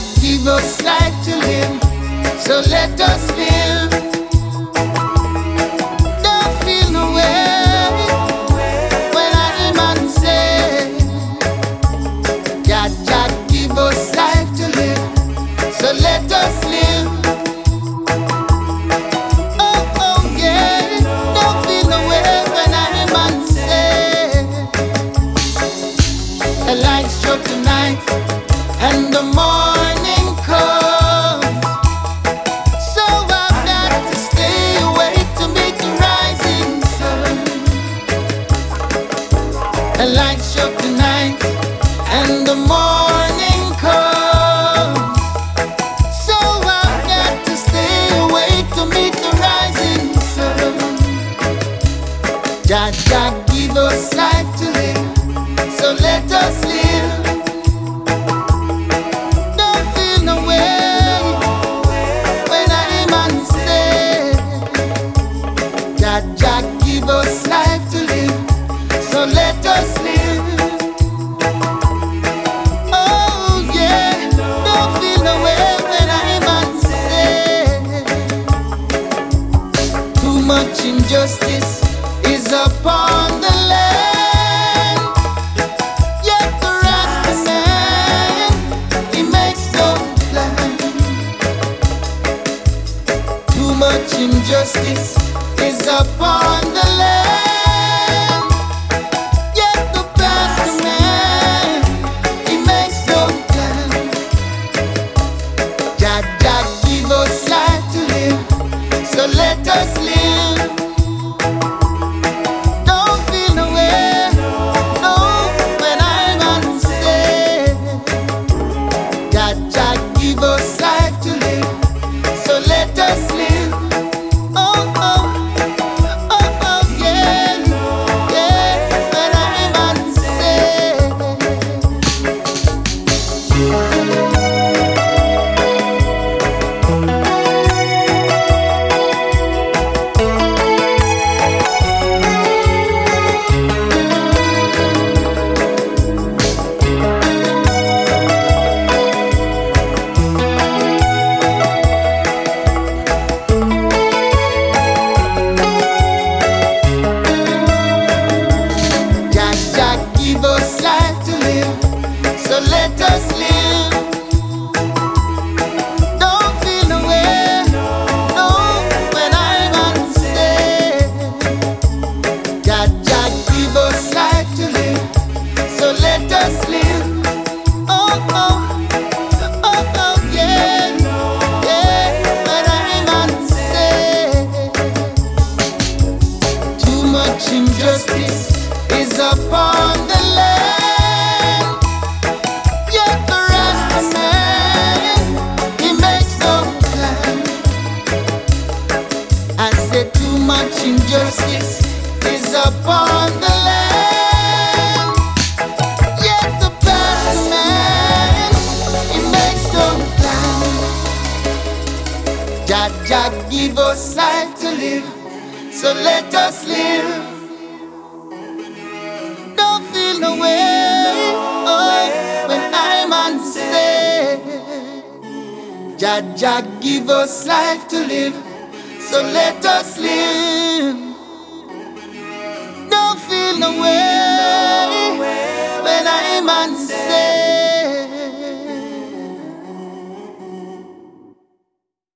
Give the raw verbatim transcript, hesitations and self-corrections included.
give us life to live, so let us live. Don't feel no way when I hear man say, Jah Jah give us life to live, so let us live. Oh oh yeah, don't feel no way when I hear man say, the lights show tonight and the morning comes, so I've got to stay awake to meet the rising sun. The lights show tonight and the morning comes, so I've got to stay awake to meet the rising sun. Jah Jah give us life to live, so let us live. Don't feel no way when I hear man say, Jah Jah give us life to live, so let us live. Oh yeah, don't feel no way when I hear man say, too much injustice is upon the land, yet the Rasta man, he makes no plan. Too much injustice is upon the land, yet the Rasta man, he makes no plan. Jah Jah give us life to live, so let us live. Don't feel no way, no, when I man say, Jah Jah give us life to live, so let us live. Oh oh, oh oh yeah, yeah, when I man say. Jah Jah give us life to live, so let us live. Don't feel no way, no, when I man say, Jah Jah give us life to live, so let us live. Oh oh, oh oh yeah, yeah, when I man say, too much injustice is upon the land, yet the Rasta man, he makes no plan. I said too much injustice is upon the land, yet the Rasta man, he makes no plan. Jah Jah give us life to live, so let us live. Don't feel no way, oh, when I man say, Jah Jah give us life to live, so let us live.